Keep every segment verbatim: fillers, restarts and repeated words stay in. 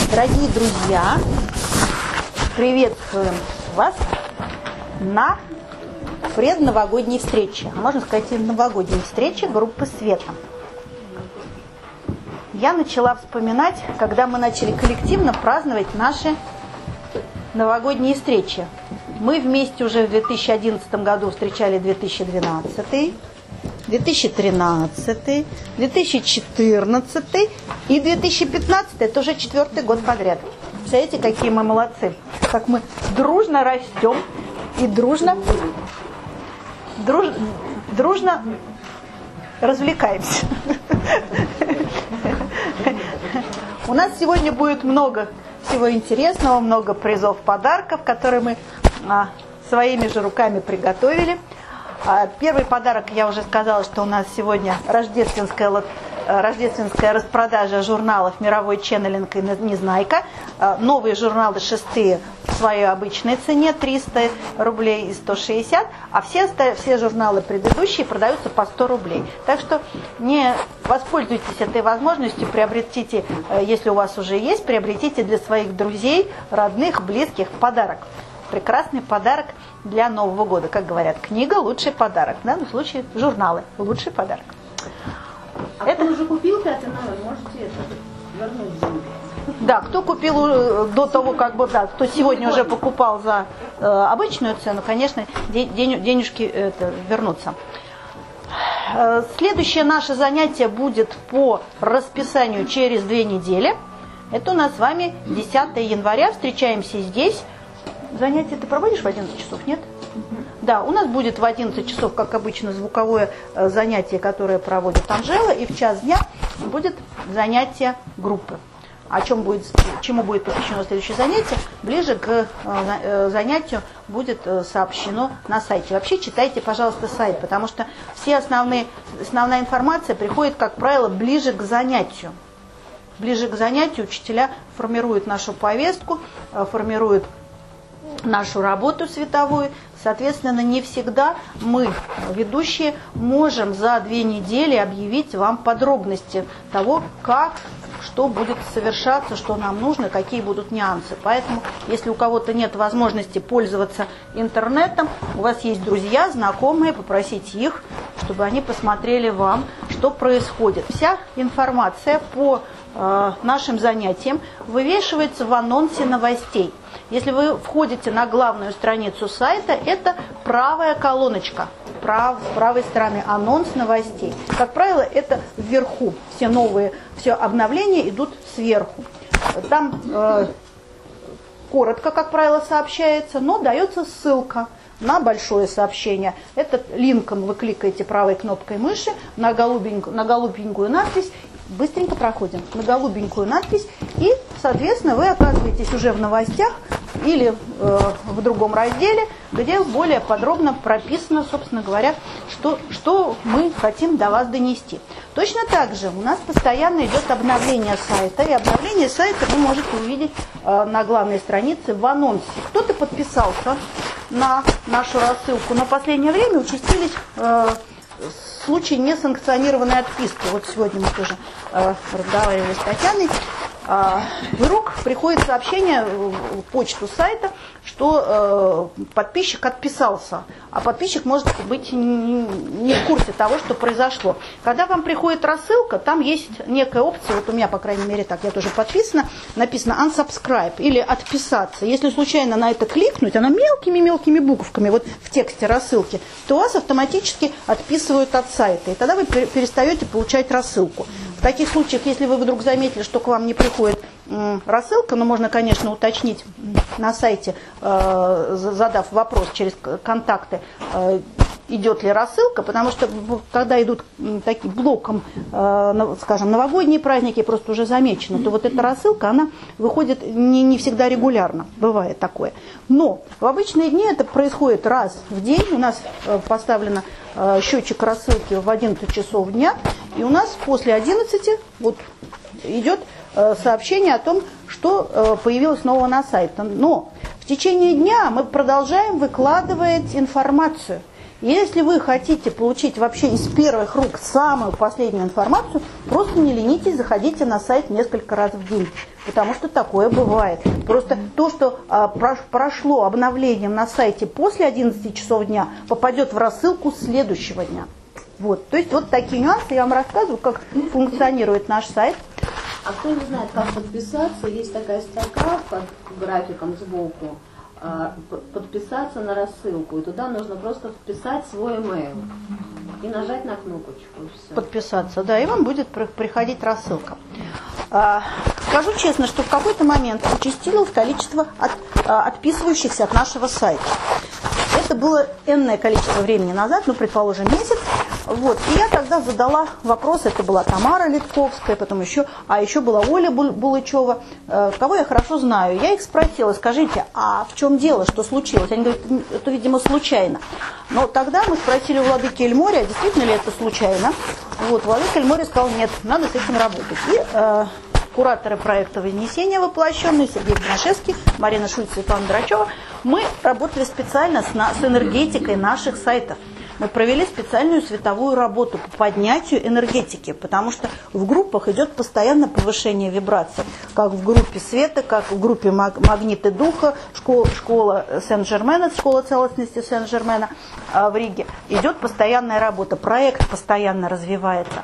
Дорогие друзья, приветствуем вас на предновогодней встрече, можно сказать, и новогодней встрече группы «Света». Я начала вспоминать, когда мы начали коллективно праздновать наши новогодние встречи. Мы вместе уже в две тысячи одиннадцатом году встречали две тысячи двенадцатый, две тысячи тринадцатый, две тысячи четырнадцатый и две тысячи пятнадцатый, это уже четвертый год подряд. Представляете, какие мы молодцы, как мы дружно растем и дружно, друж, дружно развлекаемся. У нас сегодня будет много всего интересного, много призов, подарков, которые мы а, своими же руками приготовили. А, первый подарок, я уже сказала, что у нас сегодня рождественская, рождественская распродажа журналов «Мировой ченнелинг» и «Незнайка». А, новые журналы шестые в своей обычной цене триста рублей и сто шестьдесят, а все, все журналы предыдущие продаются по сто рублей. Так что не воспользуйтесь этой возможностью, приобретите, если у вас уже есть, приобретите для своих друзей, родных, близких подарок. Прекрасный подарок для Нового года. Как говорят, книга – лучший подарок. В данном случае журналы – лучший подарок. А это... кто уже купил пятый номер, можете это вернуть деньги? Да, кто купил до того, как бы, да, кто сегодня уже покупал за э, обычную цену, конечно, день, денежки это, вернутся. Э, следующее наше занятие будет по расписанию через две недели. Это у нас с вами десятого января. Встречаемся здесь. Занятие ты проводишь в одиннадцать часов, нет? Uh-huh. Да, у нас будет в одиннадцать часов, как обычно, звуковое э, занятие, которое проводит Анжела, и в час дня будет занятие группы. О чем будет, чему будет посвящено следующее занятие, ближе к э, э, занятию будет э, сообщено на сайте. Вообще читайте, пожалуйста, сайт, потому что все основные, основная информация приходит, как правило, ближе к занятию. Ближе к занятию учителя формируют нашу повестку, э, формируют нашу работу световую. Соответственно, не всегда мы, ведущие, можем за две недели объявить вам подробности того, как, что будет совершаться, что нам нужно, какие будут нюансы. Поэтому, если у кого-то нет возможности пользоваться интернетом, у вас есть друзья, знакомые, попросите их, чтобы они посмотрели вам, что происходит. Вся информация по э, нашим занятиям вывешивается в анонсе новостей. Если вы входите на главную страницу сайта, это правая колоночка, прав, с правой стороны анонс новостей. Как правило, это вверху. Все новые, все обновления идут сверху. Там э, коротко, как правило, сообщается, но дается ссылка на большое сообщение. Этот линком вы кликаете правой кнопкой мыши на голубенькую, на голубенькую надпись. Быстренько проходим на голубенькую надпись, и, соответственно, вы оказываетесь уже в новостях или э, в другом разделе, где более подробно прописано, собственно говоря, что, что мы хотим до вас донести. Точно так же у нас постоянно идет обновление сайта, и обновление сайта вы можете увидеть э, на главной странице в анонсе. Кто-то подписался на нашу рассылку, но в последнее время участились э, случаи несанкционированной отписки. Вот сегодня мы тоже э, разговаривали с Татьяной. Э, вдруг приходит сообщение в почту сайта, что э, подписчик отписался, а подписчик может быть не, не в курсе того, что произошло. Когда вам приходит рассылка, там есть некая опция, вот у меня, по крайней мере, так, я тоже подписана, написано unsubscribe или отписаться. Если случайно на это кликнуть, оно мелкими-мелкими буковками, вот в тексте рассылки, то вас автоматически отписывают от сайта, и тогда вы перестаете получать рассылку. В таких случаях, если вы вдруг заметили, что к вам не приходит м, рассылка, но можно, конечно, уточнить на сайте, э, задав вопрос через контакты, э, идет ли рассылка, потому что когда идут таким блоком, э, скажем, новогодние праздники, просто уже замечено, то вот эта рассылка, она выходит не, не всегда регулярно, бывает такое. Но в обычные дни это происходит раз в день, у нас э, поставлено э, счетчик рассылки в одиннадцать часов дня, и у нас после одиннадцати вот идет э, сообщение о том, что э, появилось нового на сайте. Но в течение дня мы продолжаем выкладывать информацию. Если вы хотите получить вообще из первых рук самую последнюю информацию, просто не ленитесь, заходите на сайт несколько раз в день, потому что такое бывает. Просто то, что а, прошло обновлением на сайте после одиннадцати часов дня, попадет в рассылку следующего дня. Вот. То есть вот такие нюансы я вам рассказываю, как функционирует наш сайт. А кто не знает, как подписаться, есть такая строка под графиком сбоку, подписаться на рассылку, и туда нужно просто вписать свой имейл и нажать на кнопочку. И все. Подписаться, да, и вам будет приходить рассылка. А, скажу честно, что в какой-то момент участилось количество от, а, отписывающихся от нашего сайта. Это было энное количество времени назад, ну, предположим, месяц. Вот. И я тогда задала вопрос, это была Тамара Литковская, потом еще, а еще была Оля Булычева, э, кого я хорошо знаю. Я их спросила, скажите, а в чем дело, что случилось? Они говорят, это, видимо, случайно. Но тогда мы спросили у владыки Эльмория, действительно ли это случайно. Вот, владыка Эльмория сказал, нет, надо с этим работать. И э, кураторы проекта «Вознесение» воплощенные, Сергей Гнашевский, Марина Шульц и Светлана Драчева, мы работали специально с, на, с энергетикой наших сайтов. Мы провели специальную световую работу по поднятию энергетики, потому что в группах идет постоянно повышение вибраций, как в группе света, как в группе магниты духа, школа, школа Сен-Жермена, школа целостности Сен-Жермена в Риге. Идет постоянная работа, проект постоянно развивается.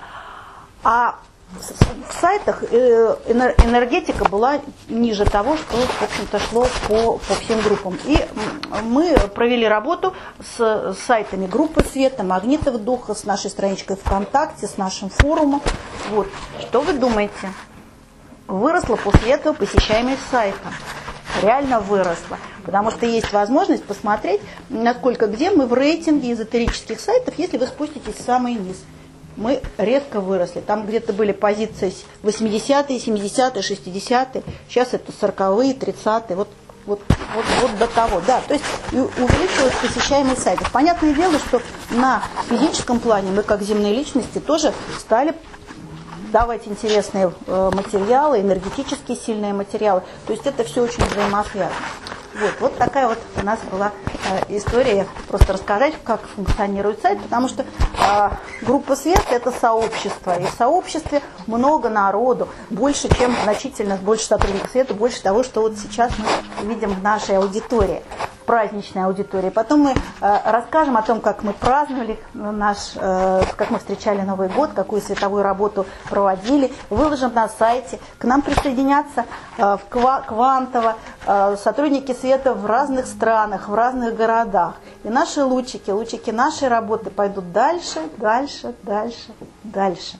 А в сайтах энергетика была ниже того, что, в общем-то, шло по, по всем группам. И мы провели работу с сайтами группы света, магнитов духа, с нашей страничкой ВКонтакте, с нашим форумом. Вот. Что вы думаете? Выросла после этого посещаемость сайта. Реально выросла. Потому что есть возможность посмотреть, насколько где мы в рейтинге эзотерических сайтов, если вы спуститесь в самый низ. Мы резко выросли. Там где-то были позиции восьмидесятые, семидесятые, шестидесятые. Сейчас это сороковые, тридцатые. Вот, вот, вот, вот до того. Да, то есть увеличилась посещаемость сайтов. Понятное дело, что на физическом плане мы, как земные личности, тоже стали давать интересные материалы, энергетически сильные материалы. То есть это все очень взаимосвязано. Вот, вот такая вот у нас была э, история, просто рассказать, как функционирует сайт, потому что э, группа света – это сообщество, и в сообществе много народу, больше, чем значительно, больше сотрудников света, больше того, что вот сейчас мы видим в нашей аудитории, праздничной аудитории. Потом мы э, расскажем о том, как мы праздновали наш, э, как мы встречали Новый год, какую световую работу проводили, выложим на сайте. К нам присоединятся э, в Ква- Квантово э, сотрудники света в разных странах, в разных городах. И наши лучики, лучики нашей работы пойдут дальше, дальше, дальше, дальше.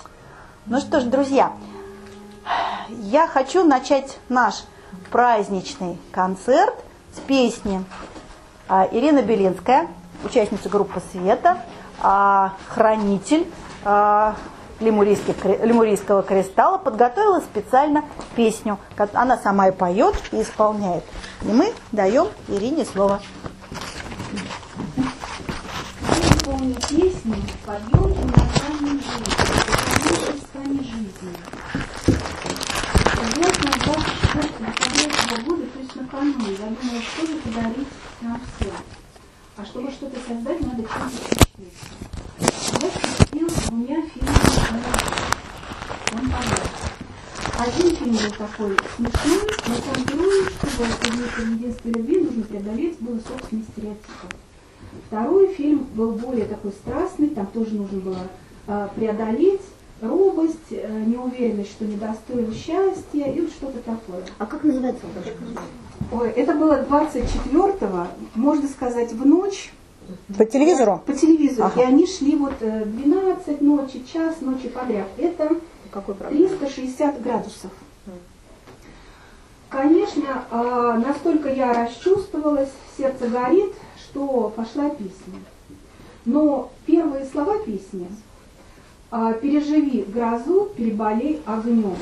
Ну что ж, друзья, я хочу начать наш праздничный концерт с песни а, Ирина Белинская, участница группы «Света», а, хранитель а, Лемурийского кристалла, подготовила специально песню. Она сама и поет, и исполняет. И мы даем Ирине слово. Помню песню, поем и название жизни, это с вами жизни. Вот на двадцать четвёртого года, то есть накануне, я думала, что же подарить нам всем. А чтобы что-то создать, надо чем-то впечатлиться. Я впечатлил двумя фильмами. Он подарок. Один фильм был такой смешной, но там герою, чтобы убедиться в единстве любви, нужно преодолеть было собственные стереотипы. Второй фильм был более такой страстный, там тоже нужно было э, преодолеть робость, э, неуверенность, что недостоин счастья и вот что-то такое. А как называется? Ой, это было двадцать четвёртого, можно сказать, в ночь. По телевизору? По телевизору. Ага. И они шли вот двенадцать ночи, час ночи подряд. Это триста шестьдесят градусов. Конечно, э, настолько я расчувствовалась, сердце горит, что пошла песня. Но первые слова песни а, «Переживи грозу, переболей огнем».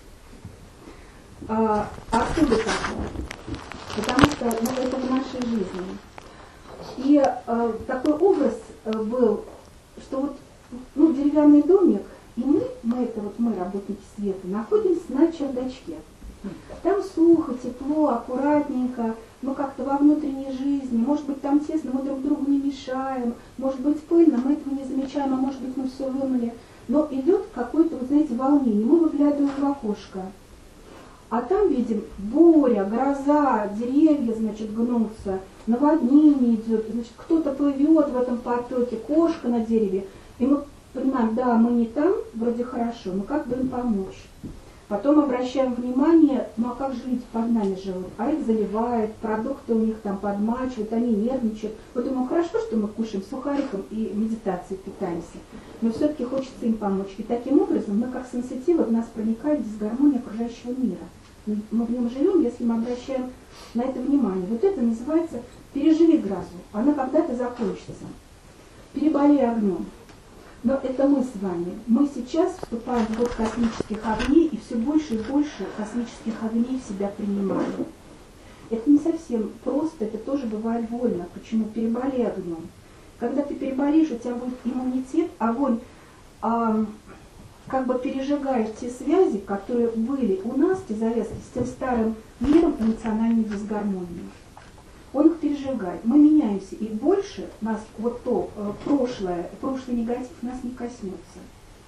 А, откуда такое? Потому что ну, это в нашей жизни. И а, такой образ а, был, что вот ну, деревянный домик, и мы, мы, это вот мы, работники света, находимся на чердачке. Там сухо, тепло, аккуратненько, мы как-то во внутренней жизни, может быть там тесно, мы друг другу не мешаем, может быть пыльно, мы этого не замечаем, а может быть мы все вымыли. Но идет какое-то, вот знаете, волнение, мы выглядываем в окошко, а там видим буря, гроза, деревья, значит, гнутся, наводнение идет, значит, кто-то плывет в этом потоке, кошка на дереве, и мы понимаем, да, мы не там, вроде хорошо, но как бы им помочь? Потом обращаем внимание, ну а как же люди под нами живут? А их заливает, продукты у них там подмачивают, они нервничают. Вот думаю, хорошо, что мы кушаем сухариком и медитацией питаемся, но все-таки хочется им помочь. И таким образом мы как сенситивы, в нас проникает дисгармония окружающего мира. Мы в нем живем, если мы обращаем на это внимание. Вот это называется «переживи грозу». Она когда-то закончится. Переболей огнем. Но это мы с вами. Мы сейчас вступаем в год космических огней и все больше и больше космических огней в себя принимаем. Это не совсем просто, это тоже бывает больно. Почему? Переболей огнем. Когда ты переболеешь, у тебя будет иммунитет, огонь а, как бы пережигает те связи, которые были у нас, те завязки, с тем старым миром эмоциональной дисгармонии. Он их пережигает. Мы меняемся, и больше нас вот то э, прошлое, прошлый негатив нас не коснется.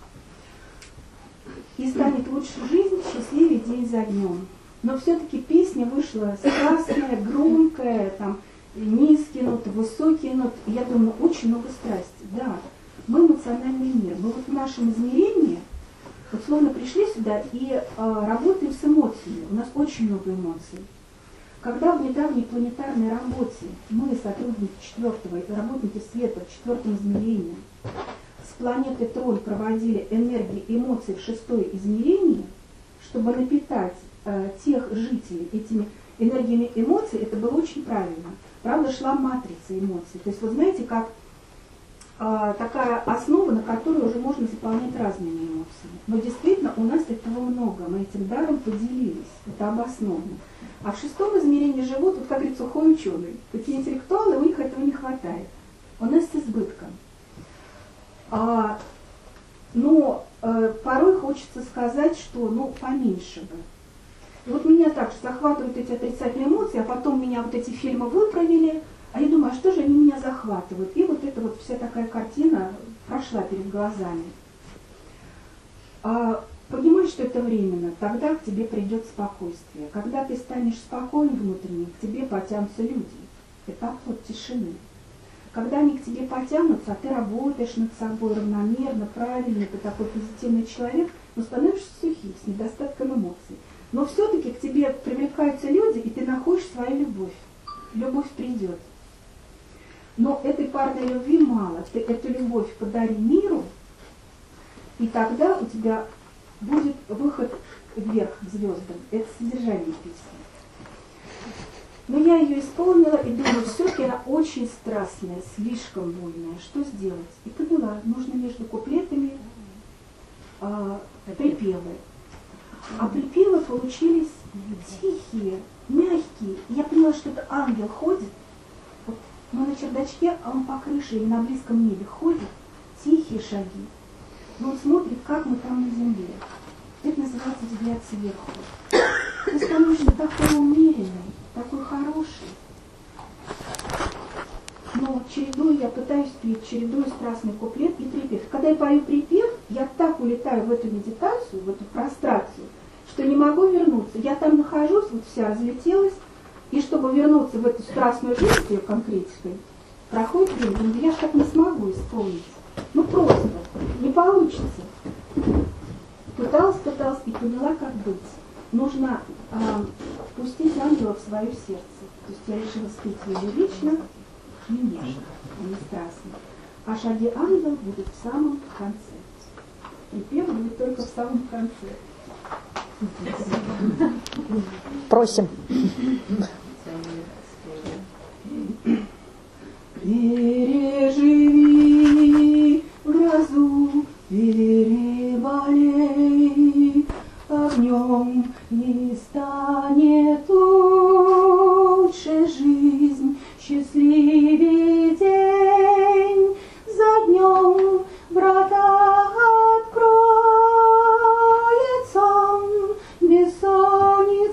И станет лучше жизнь, счастливее день за днем. Но все-таки песня вышла страстная, громкая, там, низкие ноты, высокие ноты. Я думаю, очень много страсти. Да, мы эмоциональный мир. Мы вот в нашем измерении, вот словно пришли сюда и э, работаем с эмоциями. У нас очень много эмоций. Когда в недавней планетарной работе мы, сотрудники четвертого, работники света в четвертом измерении, с планеты Тролль проводили энергии эмоций в шестое измерение, чтобы напитать э, тех жителей этими энергиями эмоций, это было очень правильно. Правда, шла матрица эмоций. То есть, вы знаете, как э, такая основа, на которой уже можно заполнять разными эмоциями. Но действительно, у нас этого много. Мы этим даром поделились. Это обоснованно. А в шестом измерении живут, вот как говорится, сухой ученый. Такие интеллектуалы, у них этого не хватает. У нас с избытком. А, но э, порой хочется сказать, что ну поменьше бы. И вот меня также захватывают эти отрицательные эмоции, а потом меня вот эти фильмы выправили, а я думаю, а что же они меня захватывают? И вот эта вот вся такая картина прошла перед глазами. А, Понимаешь, что это временно, тогда к тебе придет спокойствие. Когда ты станешь спокоен внутренне, к тебе потянутся люди. Это оплот тишины. Когда они к тебе потянутся, а ты работаешь над собой равномерно, правильно, ты такой позитивный человек, но становишься сухим, с недостатком эмоций. Но все-таки к тебе привлекаются люди, и ты находишь свою любовь. Любовь придет. Но этой парной любви мало. Ты эту любовь подари миру, и тогда у тебя будет выход вверх к звездам. Это содержание песни. Но я ее исполнила и думаю, все-таки она очень страстная, слишком буйная. Что сделать? И поняла, нужно между куплетами а, припевы. А припевы получились тихие, мягкие. И я поняла, что это ангел ходит. Вот мы на чердачке, а он по крыше или на близком небе ходит. Тихие шаги. Но он смотрит, как мы там на земле. Это называется взгляд сверху. Ты становишься такой умеренный, такой хороший. Но чередую, я пытаюсь петь, чередую страстный куплет и припев. Когда я пою припев, я так улетаю в эту медитацию, в эту прострацию, что не могу вернуться. Я там нахожусь, вот вся разлетелась, и чтобы вернуться в эту страстную жизнь, ее конкретикой, проходит время, я же так не смогу исполнить. Ну просто, не получится. Пыталась, пыталась и поняла, как быть. Нужно э, впустить ангела в свое сердце. То есть я решила спеть ее лично, не нежно, а не страстно. А шаги ангела будут в самом конце. Припев будет только в самом конце. Просим. Переживи грозу, переболей огнем, и станет лучше жизнь, счастливее день за днем, врата откроется, бессонница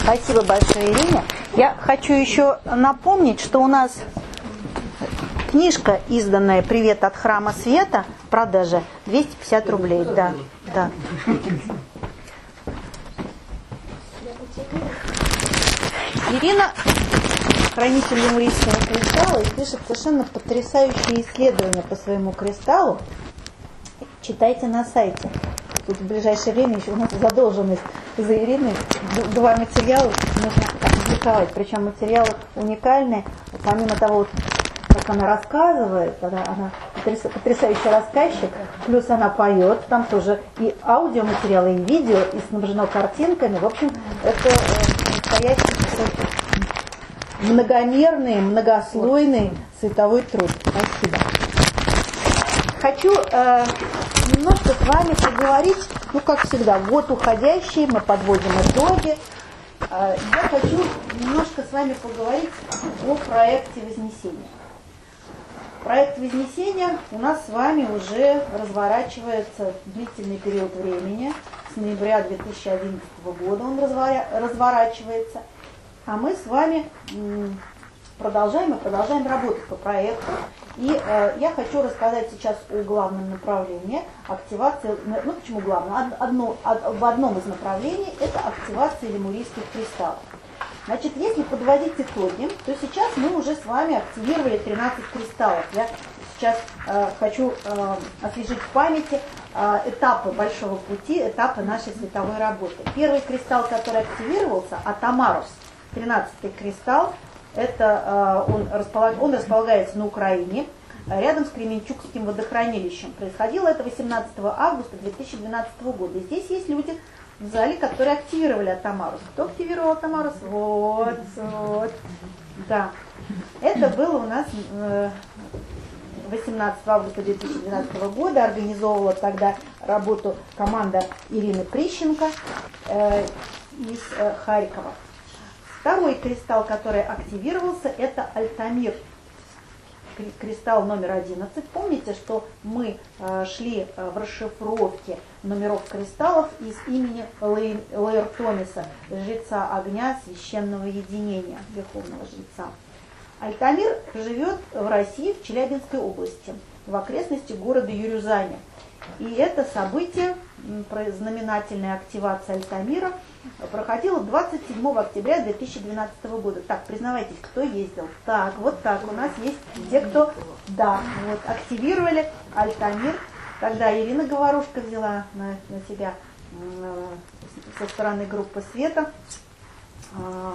Спасибо большое, Ирине. Я хочу еще напомнить, что у нас книжка, изданная «Привет от храма света», в продаже двести пятьдесят рублей. Да, да. Ирина хранитель лемурийского кристалла и пишет совершенно потрясающие исследования по своему кристаллу. Читайте на сайте. Тут в ближайшее время еще у нас задолженность за Ириной. Два материала нужно опубликовать. Причем материалы уникальные. Помимо того, вот, как она рассказывает, она, она потрясающий рассказчик, плюс она поет, там тоже и аудиоматериалы, и видео, и снабжено картинками. В общем, это настоящий многомерный, многослойный световой труд. Спасибо. Хочу э, немножко с вами поговорить, ну, как всегда, год уходящий, мы подводим итоги. Э, я хочу немножко с вами поговорить о проекте Вознесения. Проект Вознесения у нас с вами уже разворачивается длительный период времени. С ноября две тысячи одиннадцатого года он разворачивается. А мы с вами продолжаем и продолжаем работать по проекту. И э, я хочу рассказать сейчас о главном направлении активации. Ну, почему главное? Одно, од, в одном из направлений это активация лемурийских кристаллов. Значит, если подводить итоги, то сейчас мы уже с вами активировали тринадцать кристаллов. Я сейчас э, хочу э, освежить в памяти э, этапы большого пути, этапы нашей световой работы. Первый кристалл, который активировался, Атамарус, тринадцатый кристалл, это, э, он, располаг, он располагается на Украине, рядом с Кременчугским водохранилищем. Происходило это восемнадцатого августа две тысячи двенадцатого года. И здесь есть люди в зале, которые активировали Атамарус. Кто активировал Атамарус? Вот, вот. Да. Это было у нас э, восемнадцатого августа две тысячи двенадцатого года. Организовывала тогда работу команда Ирины Прищенко э, из э, Харькова. Второй кристалл, который активировался, это Альтамир. Кристалл номер одиннадцать. Помните, что мы э, шли э, в расшифровке номеров кристаллов из имени Лаэртомиса, жреца огня, священного единения, верховного жреца. Альтамир живет в России, в Челябинской области, в окрестности города Юрюзани. И это событие, знаменательная активация Альтамира, проходила двадцать седьмого октября две тысячи двенадцатого года. Так, признавайтесь, кто ездил? Так, вот так, у нас есть те, кто, да, вот, активировали Альтамир. Тогда Ирина Говорушка взяла на, на себя э, со стороны группы Света э,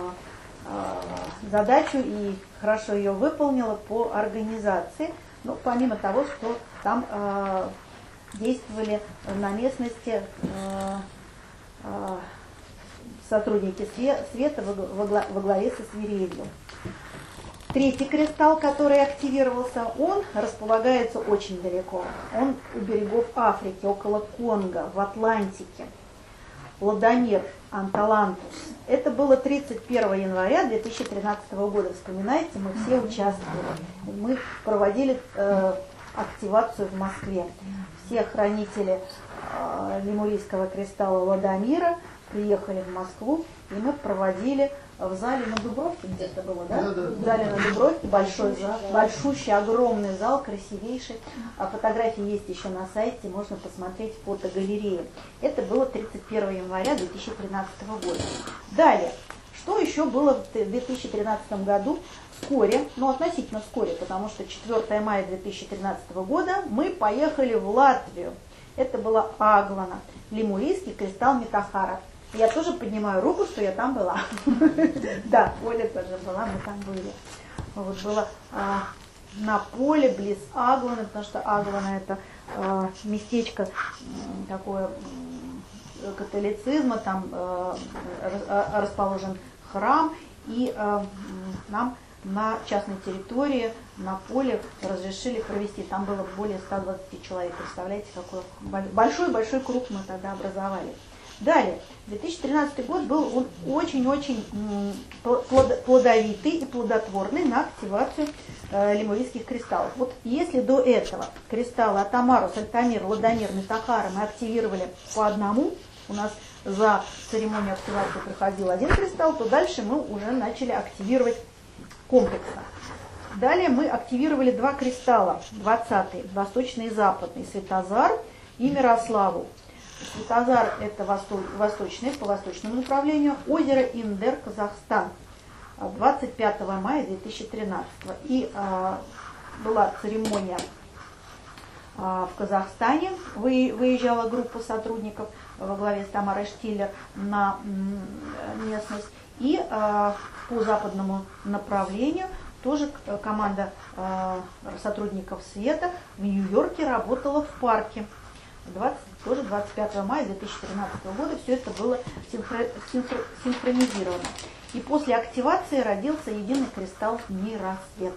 э, задачу и хорошо ее выполнила по организации. Ну, помимо того, что там э, действовали на местности э, э, сотрудники Света во главе со Свирелью. Третий кристалл, который активировался, он располагается очень далеко. Он у берегов Африки, около Конго, в Атлантике. Ладомир, Анталантус. Это было тридцать первого января две тысячи тринадцатого года. Вспоминаете, мы все участвовали. Мы проводили э, активацию в Москве. Все хранители э, лемурийского кристалла Ладомира приехали в Москву, и мы проводили в зале на Дубровке, где-то было, да? Да, да. В зале на Дубровке, большой зал, большущий, огромный зал, красивейший. А фотографии есть еще на сайте, можно посмотреть фотогалереи. Это было тридцать первого января две тысячи тринадцатого года. Далее, что еще было в две тысячи тринадцатом году? Вскоре, ну относительно вскоре, потому что четвёртого мая две тысячи тринадцатого года мы поехали в Латвию. Это была Аглана, лемурийский кристалл Метахара. Я тоже поднимаю руку, что я там была. Да, Оля тоже была, мы там были. Вот было а, на поле близ Агланы, потому что Аглана это а, местечко а, такое а, католицизма, там а, а, расположен храм, и а, нам на частной территории, на поле разрешили провести. Там было более ста двадцати человек. Представляете, какой большой-большой круг мы тогда образовали. Далее, две тысячи тринадцатый год был он очень-очень плодовитый и плодотворный на активацию э, лемурийских кристаллов. Вот если до этого кристаллы Атамарус, Альтамир, Ладомир, Метахара мы активировали по одному, у нас за церемонию активации проходил один кристалл, то дальше мы уже начали активировать комплексно. Далее мы активировали два кристалла, двадцатый, восточный и западный, Светозар и Мирославу. Светозар – это восточный, по восточному направлению, озеро Индер, Казахстан, двадцать пятого мая две тысячи тринадцатого. И а, была церемония а, в Казахстане, Вы, выезжала группа сотрудников во главе с Тамарой Штиллер на м, местность. И а, по западному направлению тоже команда а, сотрудников света в Нью-Йорке работала в парке. двадцать, тоже двадцать пятого мая две тысячи тринадцатого года все это было синхро, синхро, синхронизировано. И после активации родился единый кристалл Миросвет.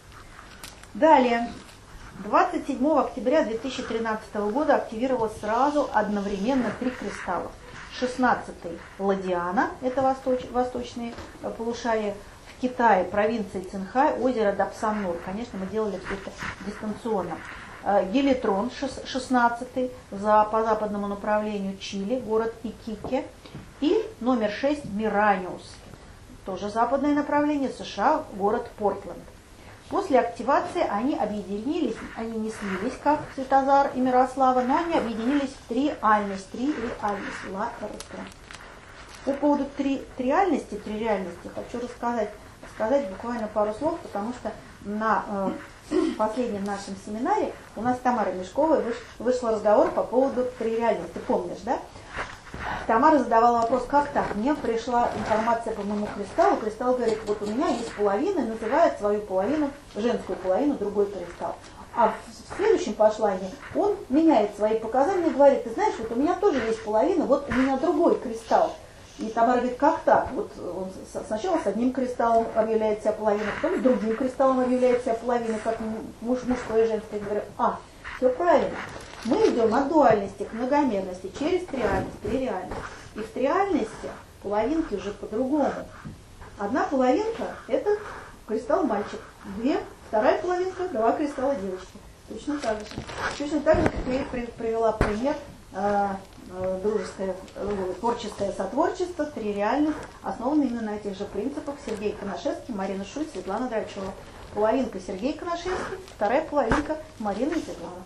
Далее, двадцать седьмого октября две тысячи тринадцатого года активировалось сразу одновременно три кристалла. шестнадцатый Ладиана, это восточ, восточные полушария, в Китае, провинции Цинхай, озеро Дапсан-Нур. Конечно, мы делали все это дистанционно. Гелитрон, шестнадцатый, за, по западному направлению Чили, город Икике. И номер шесть Мираниус, тоже западное направление, США, город Портленд. После активации они объединились, они не слились, как Светозар и Мирослава, но они объединились в триальность, три реальность, ла эр. По поводу три, триальности, три реальности хочу рассказать, сказать буквально пару слов, потому что на э, последнем нашем семинаре у нас с Тамарой Мешковой выш, вышел разговор по поводу три реальности. Помнишь, да? Тамара задавала вопрос, как так? Мне пришла информация по моему кристаллу. Кристалл говорит, вот у меня есть половина, называет свою половину, женскую половину, другой кристалл. А в следующем послании он меняет свои показания и говорит, ты знаешь, вот у меня тоже есть половина, вот у меня другой кристалл. И Тамара говорит, как так? Вот он сначала с одним кристаллом объявляет себя половиной, потом с другим кристаллом объявляет себя половиной, как муж, мужское и женское. Я говорю, а, все правильно. Мы идем от дуальности к многомерности через триальность, три реальности. И в триальности половинки уже по-другому. Одна половинка – это кристалл мальчик, две, вторая половинка – два кристалла девочки. Точно так же. Точно так же, как я привела пример, дружеское, творческое сотворчество, три реальность, основаны именно на этих же принципах. Сергей Коношевский, Марина Шуй, Светлана Драчева. Половинка Сергей Коношевский, вторая половинка Марина и Светлана.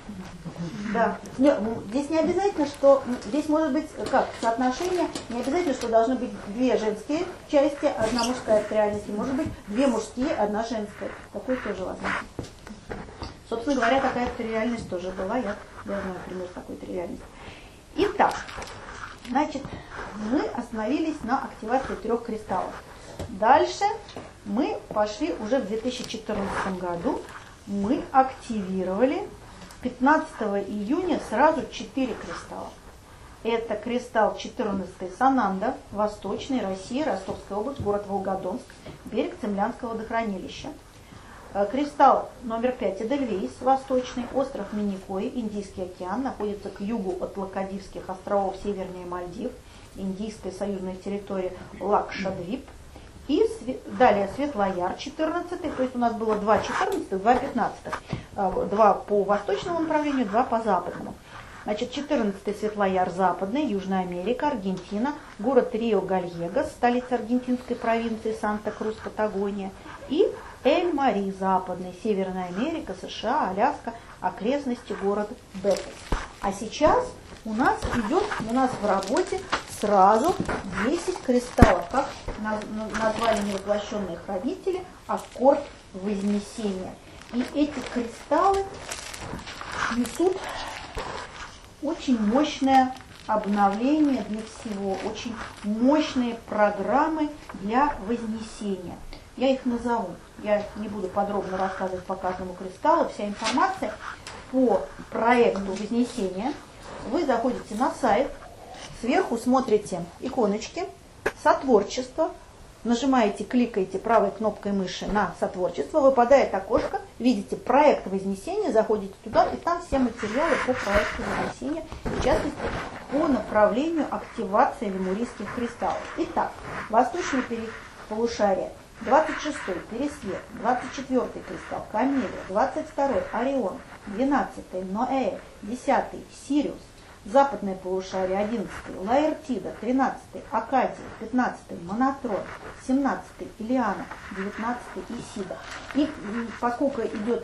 Да. Здесь не обязательно, что здесь может быть как соотношение, не обязательно, что должны быть две женские части, одна мужская в реальности, может быть две мужские, одна женская. Такое тоже возможно. Собственно говоря, такая реальность тоже была, я, я знаю пример такой реальности. Итак, значит, мы остановились на активации трех кристаллов. Дальше мы пошли уже в две тысячи четырнадцатом году, мы активировали пятнадцатого июня сразу четыре кристалла. Это кристалл четырнадцатый Сананда, Восточный, Россия, Ростовская область, город Волгодонск, берег Цемлянского водохранилища. Кристалл номер пять Эдельвейс, Восточный, остров Миникой, Индийский океан, находится к югу от Лакадивских островов севернее Мальдив, Индийской союзной территории Лакшадвип. И далее Светлояр четырнадцатый, то есть у нас было два четырнадцатых, два пятнадцатых, два по восточному направлению, два по западному. Значит, четырнадцатый Светлояр западный, Южная Америка, Аргентина, город Рио-Гальегос, столица аргентинской провинции Санта-Крус, Патагония, и Эль-Мари западный, Северная Америка, США, Аляска, окрестности город Бетес. А сейчас у нас идет, у нас в работе сразу десять кристаллов, как назвали невоплощенные хранители, аккорд Вознесения. И эти кристаллы несут очень мощное обновление для всего, очень мощные программы для вознесения. Я их назову. Я не буду подробно рассказывать по каждому кристаллу. Вся информация по проекту Вознесения. Вы заходите на сайт, сверху смотрите иконочки, сотворчество, нажимаете, кликаете правой кнопкой мыши на сотворчество, выпадает окошко, видите проект Вознесения, заходите туда, и там все материалы по проекту Вознесения, в частности, по направлению активации лемурийских кристаллов. Итак, восточный полушарие, двадцать шестой Пересвет, двадцать четвёртый кристалл Камелия, двадцать второй Орион, двенадцатый Ноэ, десятый Сириус, западное полушарие одиннадцатый, Лаэртида тринадцатый, Акадия пятнадцатый, Монотрон семнадцатый, Илиана девятнадцатый, Исида. И поскольку идет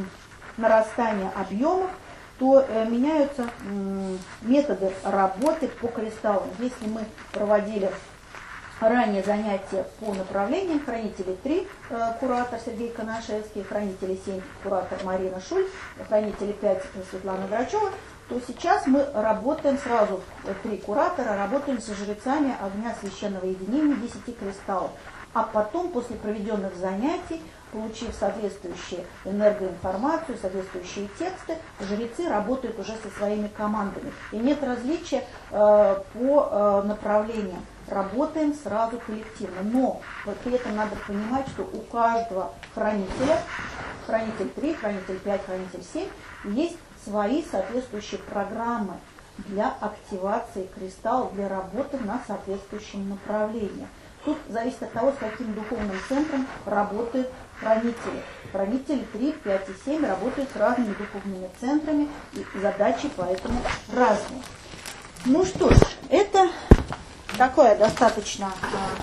нарастание объемов, то э, меняются э, методы работы по кристаллам. Если мы проводили ранее занятия по направлениям, хранители три, э, куратор Сергей Коношевский, хранители семь, куратор Марина Шуль, хранители пять, Светлана Грачева, то сейчас мы работаем сразу, три куратора, работаем со жрецами огня священного единения десяти кристаллов. А потом, после проведенных занятий, получив соответствующую энергоинформацию, соответствующие тексты, жрецы работают уже со своими командами. И нет различия э, по э, направлениям. Работаем сразу коллективно. Но вот при этом надо понимать, что у каждого хранителя, хранитель три, хранитель пять, хранитель семь, есть свои соответствующие программы для активации кристаллов, для работы на соответствующем направлении. Тут зависит от того, с каким духовным центром работают хранители. Хранители три, пять и семь работают с разными духовными центрами, и задачи поэтому разные. Ну что ж, это такой достаточно,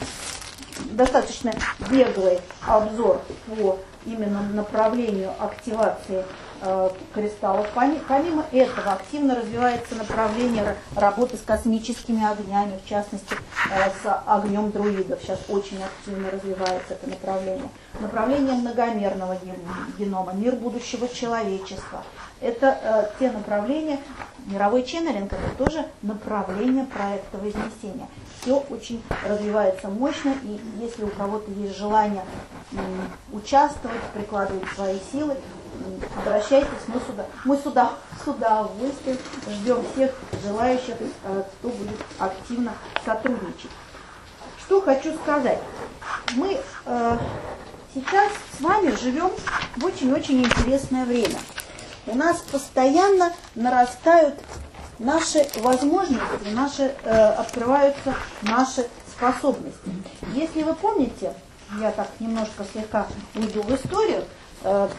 достаточно беглый обзор по именно направлению активации э, кристаллов. Помимо этого активно развивается направление работы с космическими огнями, в частности э, с огнем друидов. Сейчас очень активно развивается это направление. Направление многомерного генома, мир будущего человечества. Это э, те направления, мировой ченнелинг, это тоже направление проекта Вознесения. Все очень развивается мощно, и если у кого-то есть желание м, участвовать, прикладывать свои силы, м, обращайтесь, мы сюда, мы сюда, с удовольствием ждем всех желающих, э, кто будет активно сотрудничать. Что хочу сказать. Мы э, сейчас с вами живем в очень-очень интересное время. У нас постоянно нарастают наши возможности, наши, э, открываются наши способности. Если вы помните, я так немножко слегка уйду в историю, э,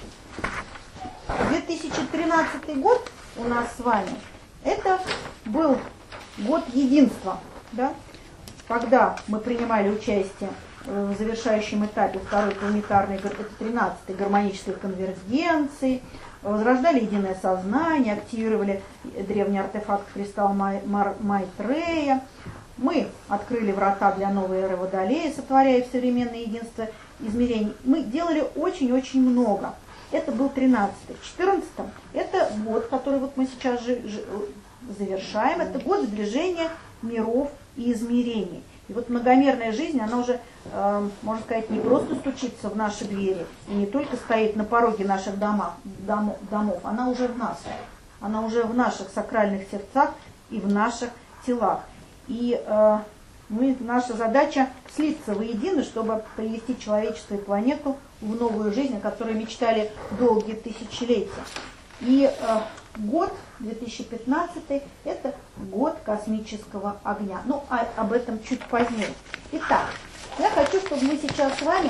две тысячи тринадцатый год у нас с вами, это был год единства, да? Когда мы принимали участие в завершающем этапе второй планетарной, это тринадцатой гармонической конвергенции, возрождали единое сознание, активировали древний артефакт кристалл Майтрея. Мы открыли врата для новой эры Водолея, сотворяя современное единство измерений. Мы делали очень-очень много. Это был тринадцатый. В четырнадцатом это год, который вот мы сейчас же, же, завершаем. Это год сближения миров и измерений. И вот многомерная жизнь, она уже, э, можно сказать, не просто стучится в наши двери, и не только стоит на пороге наших домов, домов, домов, она уже в нас. Она уже в наших сакральных сердцах и в наших телах. И э, мы, наша задача слиться воедино, чтобы привести человечество и планету в новую жизнь, о которой мечтали долгие тысячелетия. И э, год две тысячи пятнадцатый – это год космического огня. Ну, а, об этом чуть позднее. Итак, я хочу, чтобы мы сейчас с вами,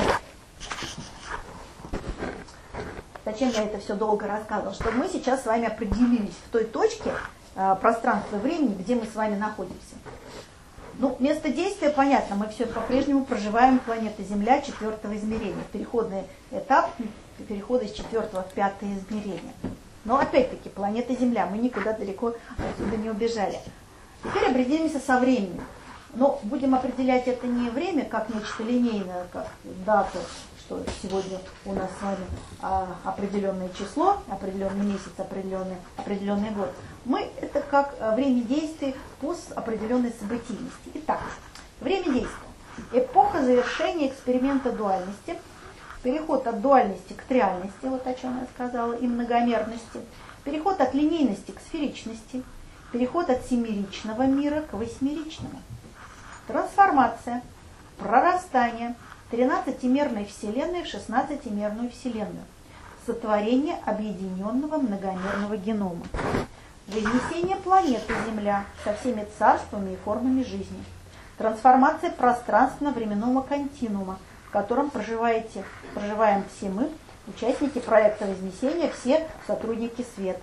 зачем я это все долго рассказывала, чтобы мы сейчас с вами определились в той точке э, пространства и времени, где мы с вами находимся. Ну, место действия понятно, мы все по-прежнему проживаем планета Земля четвертого измерения, переходный этап перехода из четвертого в пятое измерение. Но опять-таки, планета Земля, мы никуда далеко отсюда не убежали. Теперь определимся со временем. Но будем определять это не время, как нечто линейное, как дату, что сегодня у нас с вами а, определенное число, определенный месяц, определенный, определенный год. Мы это как время действия по определенной событийности. Итак, время действия. Эпоха завершения эксперимента дуальности. Переход от дуальности к триальности, вот о чем я сказала, и многомерности. Переход от линейности к сферичности. Переход от семеричного мира к восьмеричному. Трансформация, прорастание тринадцатимерной Вселенной в шестнадцатимерную Вселенную. Сотворение объединенного многомерного генома. Вознесение планеты Земля со всеми царствами и формами жизни. Трансформация пространственно-временного континуума, в котором проживаете, проживаем все мы, участники проекта Вознесения, все сотрудники света.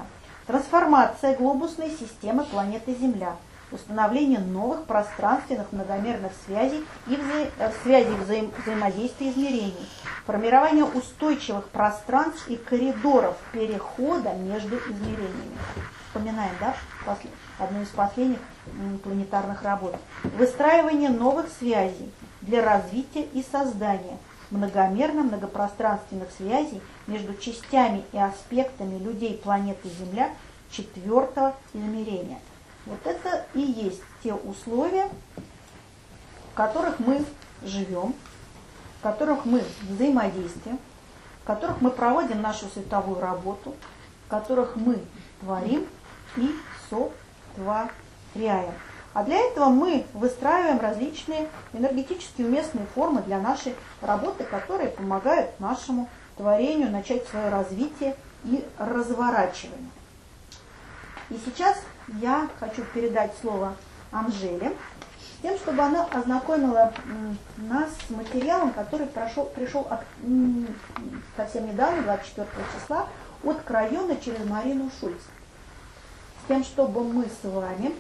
трансформация глобусной системы планеты Земля, установление новых пространственных многомерных связей и вза... связей взаим... взаимодействия измерений, формирование устойчивых пространств и коридоров перехода между измерениями. Вспоминаем, да, после... одну из последних планетарных работ. Выстраивание новых связей для развития и создания многомерно-многопространственных связей между частями и аспектами людей планеты Земля четвертого измерения. Вот это и есть те условия, в которых мы живем, в которых мы взаимодействуем, в которых мы проводим нашу световую работу, в которых мы творим и сотворяем. А для этого мы выстраиваем различные энергетически уместные формы для нашей работы, которые помогают нашему творению начать свое развитие и разворачивание. И сейчас я хочу передать слово Анжеле, с тем, чтобы она ознакомила нас с материалом, который прошел, пришел от, совсем недавно, двадцать четвёртого числа, от Крайона через Марину Шульц. С тем, чтобы мы с вами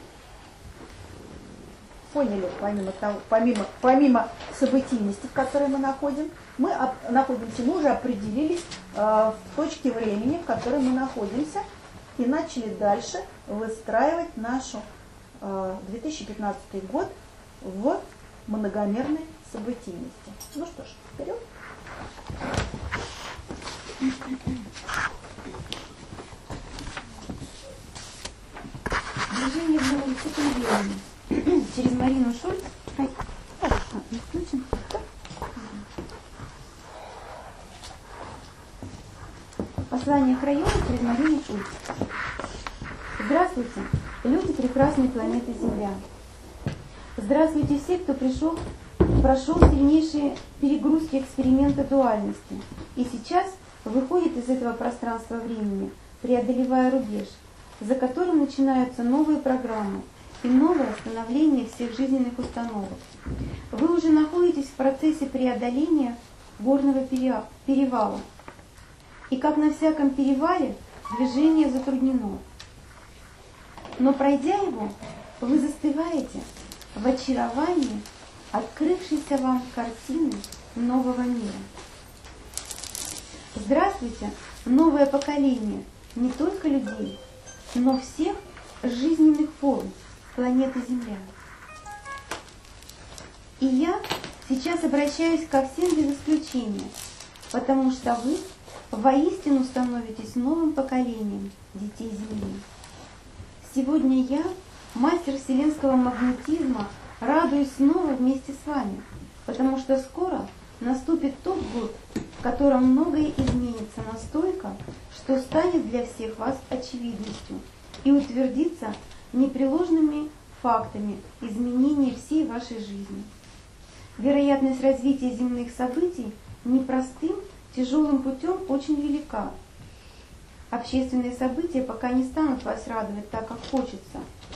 поняли, помимо, того, помимо, помимо событийности, в которой мы находим, мы об, находимся, мы уже определились э, в точке времени, в которой мы находимся, и начали дальше выстраивать нашу э, две тысячи пятнадцатый год в многомерной событийности. Ну что ж, вперед! Движение в новом цикле через Марину Шульц. Включим. Послание к району через Марину Шульц. Здравствуйте, люди прекрасной планеты Земля. Здравствуйте все, кто пришел, прошел сильнейшие перегрузки эксперимента дуальности и сейчас выходит из этого пространства времени, преодолевая рубеж, за которым начинаются новые программы и новое становление всех жизненных установок. Вы уже находитесь в процессе преодоления горного перевала. И как на всяком перевале, движение затруднено. Но пройдя его, вы застываете в очаровании открывшейся вам картины нового мира. Здравствуйте, новое поколение не только людей, но всех жизненных форм планеты Земля. И я сейчас обращаюсь ко всем без исключения, потому что вы воистину становитесь новым поколением детей Земли. Сегодня я, мастер вселенского магнетизма, радуюсь снова вместе с вами, потому что скоро наступит тот год, в котором многое изменится настолько, что станет для всех вас очевидностью и утвердится непреложными фактами изменения всей вашей жизни. Вероятность развития земных событий непростым, тяжелым путем очень велика. Общественные события пока не станут вас радовать так, как хочется.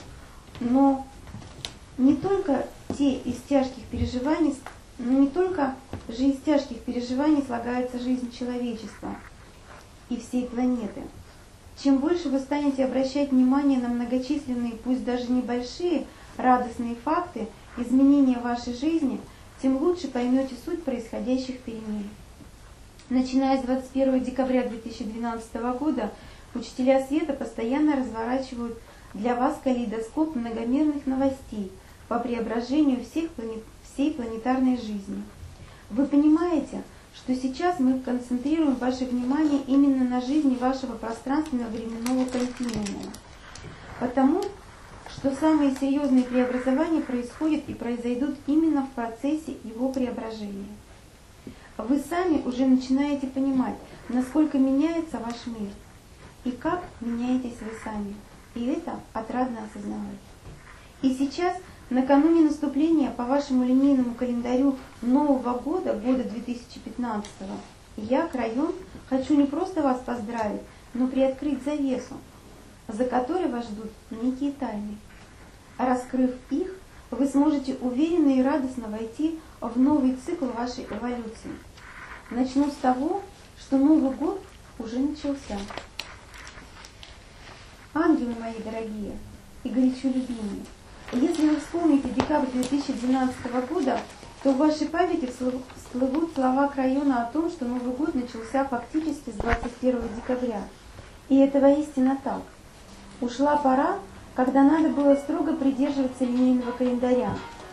Но не только те из тяжких переживаний, но не только же из тяжких переживаний слагается жизнь человечества и всей планеты. Чем больше вы станете обращать внимание на многочисленные, пусть даже небольшие, радостные факты изменения вашей жизни, тем лучше поймете суть происходящих перемен. Начиная с двадцать первого декабря две тысячи двенадцатого года, учителя света постоянно разворачивают для вас калейдоскоп многомерных новостей по преображению всех планет, всей планетарной жизни. Вы понимаете, что сейчас мы концентрируем ваше внимание именно на жизни вашего пространственного временного континуума, потому что самые серьезные преобразования происходят и произойдут именно в процессе его преображения. Вы сами уже начинаете понимать, насколько меняется ваш мир, и как меняетесь вы сами, и это отрадно осознавать. И сейчас, накануне наступления по вашему линейному календарю Нового года, года две тысячи пятнадцатого, я, Крайон, хочу не просто вас поздравить, но приоткрыть завесу, за которой вас ждут некие тайны. Раскрыв их, вы сможете уверенно и радостно войти в новый цикл вашей эволюции. Начну с того, что Новый год уже начался. Ангелы мои дорогие и горячо любимые, если вы вспомните декабрь две тысячи двенадцатого года, то в вашей памяти всплывут слова Крайона о том, что Новый год начался фактически с двадцать первого декабря. И это воистину так. Ушла пора, когда надо было строго придерживаться линейного календаря.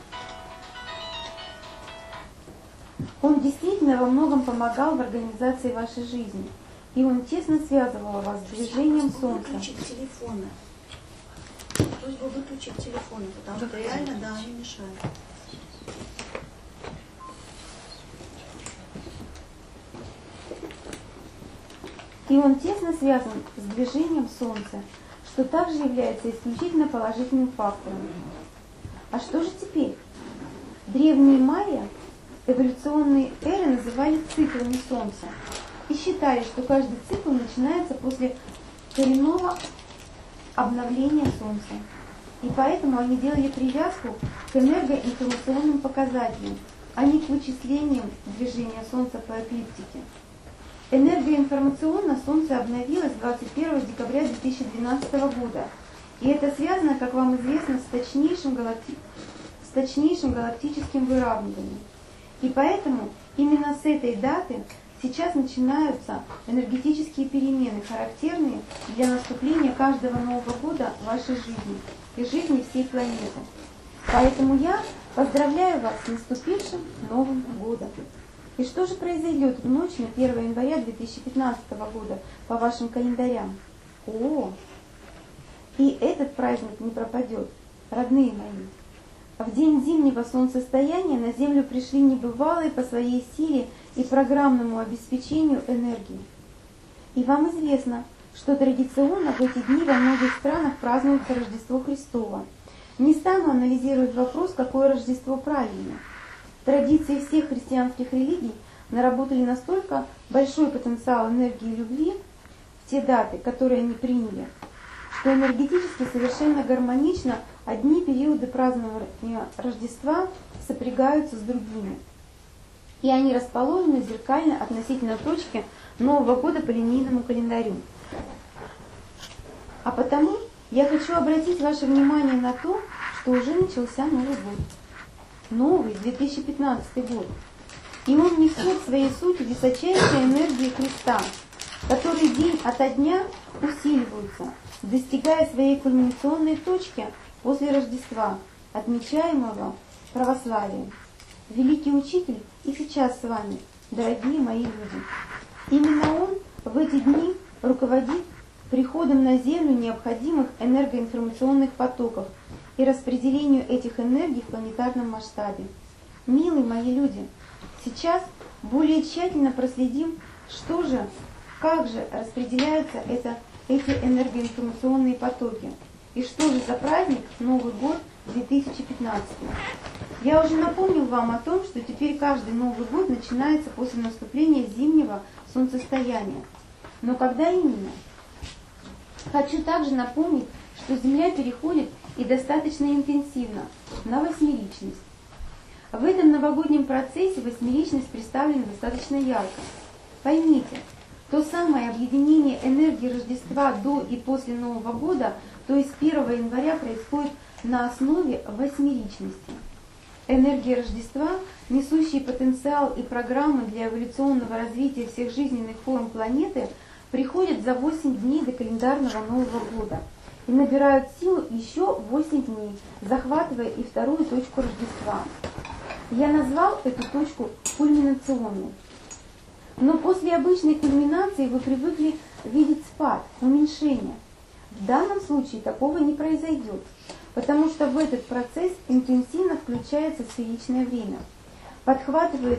Он действительно во многом помогал в организации вашей жизни, и он тесно связывал вас с движением Солнца. Выключить телефоны. Просьба выключить телефоны, потому что реально, да, они мешают. И он тесно связан с движением Солнца, что также является исключительно положительным фактором. А что же теперь? Древние майя эволюционные эры называли циклами Солнца и считали, что каждый цикл начинается после коренного обновления Солнца. И поэтому они делали привязку к энергоинформационным показателям, а не к вычислениям движения Солнца по эклиптике. Энергоинформационно Солнце обновилось двадцать первого декабря две тысячи двенадцатого года. И это связано, как вам известно, с точнейшим, галакти... с точнейшим галактическим выравниванием. И поэтому именно с этой даты сейчас начинаются энергетические перемены, характерные для наступления каждого Нового года в вашей жизни и жизни всей планеты. Поэтому я поздравляю вас с наступившим Новым годом. И что же произойдет в ночь на первое января две тысячи пятнадцатого года по вашим календарям? О! И этот праздник не пропадет, родные мои. В день зимнего солнцестояния на Землю пришли небывалые по своей силе и программному обеспечению энергии. И вам известно, что традиционно в эти дни во многих странах празднуется Рождество Христово. Не стану анализировать вопрос, какое Рождество правильно. Традиции всех христианских религий наработали настолько большой потенциал энергии и любви в те даты, которые они приняли, что энергетически совершенно гармонично одни периоды празднования Рождества сопрягаются с другими. И они расположены зеркально относительно точки Нового года по линейному календарю. А потому я хочу обратить ваше внимание на то, что уже начался Новый год. Новый две тысячи пятнадцатый год. И он несет в своей сути высочайшие энергии Христа, которые день ото дня усиливаются, достигая своей кульминационной точки после Рождества, отмечаемого православием. Великий Учитель и сейчас с вами, дорогие мои люди. Именно Он в эти дни руководит приходом на Землю необходимых энергоинформационных потоков и распределению этих энергий в планетарном масштабе. Милые мои люди, сейчас более тщательно проследим, что же, как же распределяются это, эти энергоинформационные потоки, и что же за праздник Новый год две тысячи пятнадцатый. Я уже напомнил вам о том, что теперь каждый Новый год начинается после наступления зимнего солнцестояния. Но когда именно? Хочу также напомнить, что Земля переходит и достаточно интенсивно на восьмеричность. В этом новогоднем процессе восьмеричность представлена достаточно ярко. Поймите, то самое объединение энергии Рождества до и после Нового года, то есть первого января, происходит на основе восьмеричности. Энергия Рождества, несущие потенциал и программы для эволюционного развития всех жизненных форм планеты, приходят за восемь дней до календарного Нового года и набирают силу еще восемь дней, захватывая и вторую точку Рождества. Я назвал эту точку кульминационной. Но после обычной кульминации вы привыкли видеть спад, уменьшение. В данном случае такого не произойдет, потому что в этот процесс интенсивно включается сферичное время, подхватывает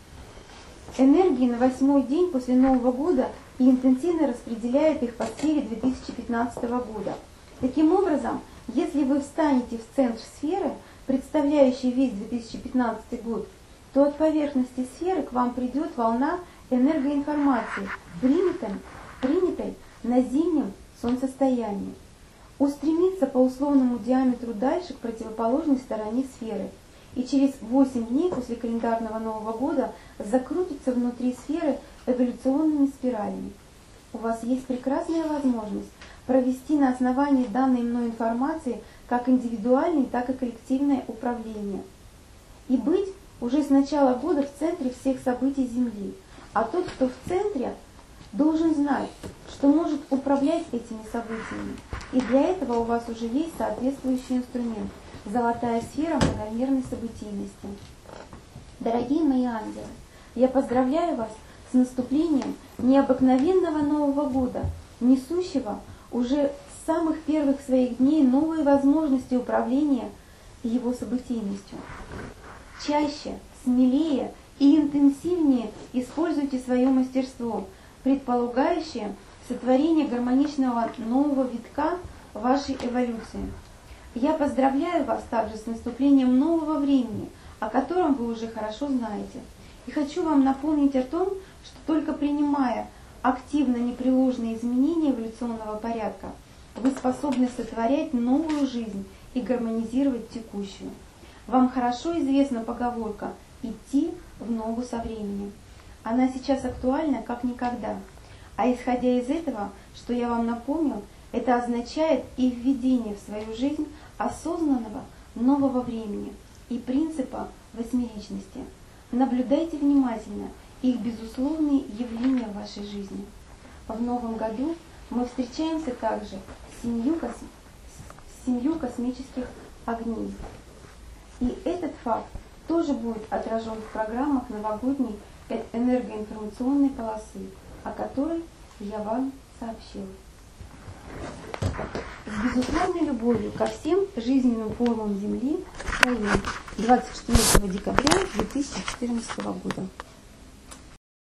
энергии на восьмой день после Нового года и интенсивно распределяет их по сфере две тысячи пятнадцатого года. Таким образом, если вы встанете в центр сферы, представляющей весь две тысячи пятнадцатый год, то от поверхности сферы к вам придет волна энергоинформации, принятой, принятой на зимнем солнцестоянии. Устремится по условному диаметру дальше к противоположной стороне сферы и через восемь дней после календарного Нового года закрутится внутри сферы эволюционными спиралями. У вас есть прекрасная возможность провести на основании данной мной информации как индивидуальное, так и коллективное управление. И быть уже с начала года в центре всех событий Земли. А тот, кто в центре, должен знать, что может управлять этими событиями. И для этого у вас уже есть соответствующий инструмент – золотая сфера многомерной событийности. Дорогие мои ангелы, я поздравляю вас с наступлением необыкновенного Нового года, несущего уже с самых первых своих дней новые возможности управления его событийностью. Чаще, смелее и интенсивнее используйте свое мастерство, предполагающее сотворение гармоничного нового витка вашей эволюции. Я поздравляю вас также с наступлением нового времени, о котором вы уже хорошо знаете. И хочу вам напомнить о том, что только принимая активно непреложные изменения эволюционного порядка, вы способны сотворять новую жизнь и гармонизировать текущую. Вам хорошо известна поговорка «идти в ногу со временем». Она сейчас актуальна как никогда. А исходя из этого, что я вам напомнил, это означает и введение в свою жизнь осознанного нового времени и принципа восьмеричности. Наблюдайте внимательно их безусловные явления в вашей жизни. В новом году мы встречаемся также с семью, кос... с семью космических огней. И этот факт тоже будет отражен в программах новогодней энергоинформационной полосы, о которой я вам сообщила. С безусловной любовью ко всем жизненным формам Земли, двадцать четвёртого декабря две тысячи четырнадцатого года.